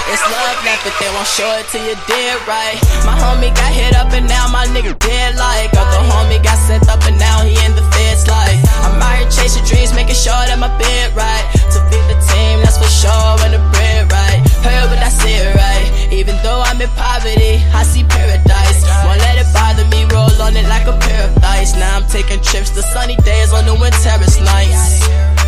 It's love left, but they won't show it till you did right. My homie got hit up and now my nigga dead like. Other homie got sent up and now he in the feds like. I'm out here chasing dreams, making sure that my bed right. To feed the team, that's for sure, and the bread right. Heard what I said right. Even though I'm in poverty, I see paradise. Won't let it bother me, roll on it like a pair of dice. Now I'm taking trips to sunny days on the wind terrace nights.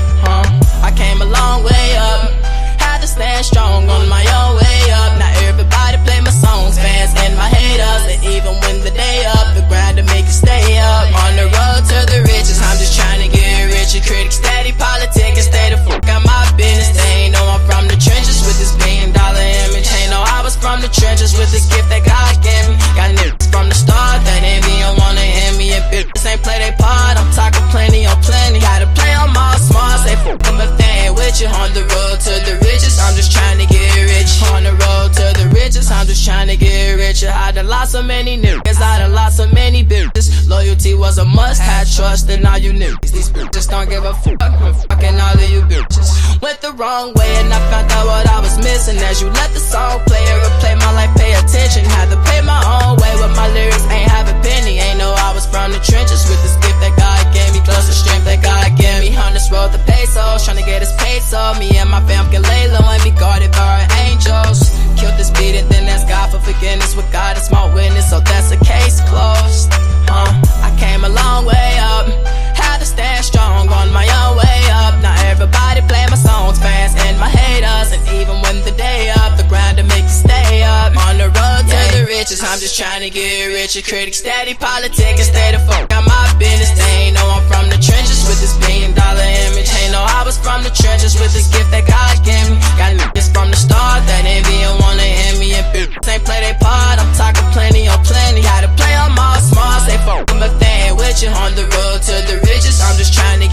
I came a long way up, had to stand strong on my own way up. Now everybody play my songs, fans and my haters. And even when the day up, the grind to make it stay up. On the road to the riches, I'm just trying to get richer. Critics steady politicking, stay the fuck out my business. They ain't know I'm from the trenches with this $1 billion image. Ain't know I was from the trenches with this gift that God gave me. Got niggas from the start that envy and wanna hear me. And bitches ain't play they part, I'm talking plenty on plenty. Gotta play on my smart, say fuck them if they ain't with you. On the road to the riches, I'm just trying to get rich. On the road to the riches, I'm just trying to get richer. I done lost so many niggas, I done lost so many bitches. Loyalty was a must, had trust in all you niggas. These bitches don't give a fuck, I'm fucking all of you bitches. Went the wrong way and I found out what I was missing. As you let the song play or replay my life, pay attention. Had to pay my own way with my lyrics, ain't have a penny. Ain't know I was from the trenches with this gift that God gave me. Plus the strength that God gave me. On this road to pesos, trying to get his peso. Me and my fam can lay low and be guarded by our angels. Killed this beat and then ask God for forgiveness. With God is my witness, so that's a case closed. I came a long way up, had to stand strong on my own way up. Now everybody play my songs, fans and my haters. And even when the day up, the grind to make you stay up. On the road to the riches, I'm just trying to get richer. Critics steady politicking, stay the fuck out my business. They ain't know I'm from the trenches with this $1 billion image. Ain't know I was from the trenches with this gift that God gave me. Got niggas from the start that envy and wanna hear me. And bitches ain't play they part, I'm talking plenty on plenty. Gotta play on my smart, say fuck them if they ain't with you. On the road to the riches, I'm just trying to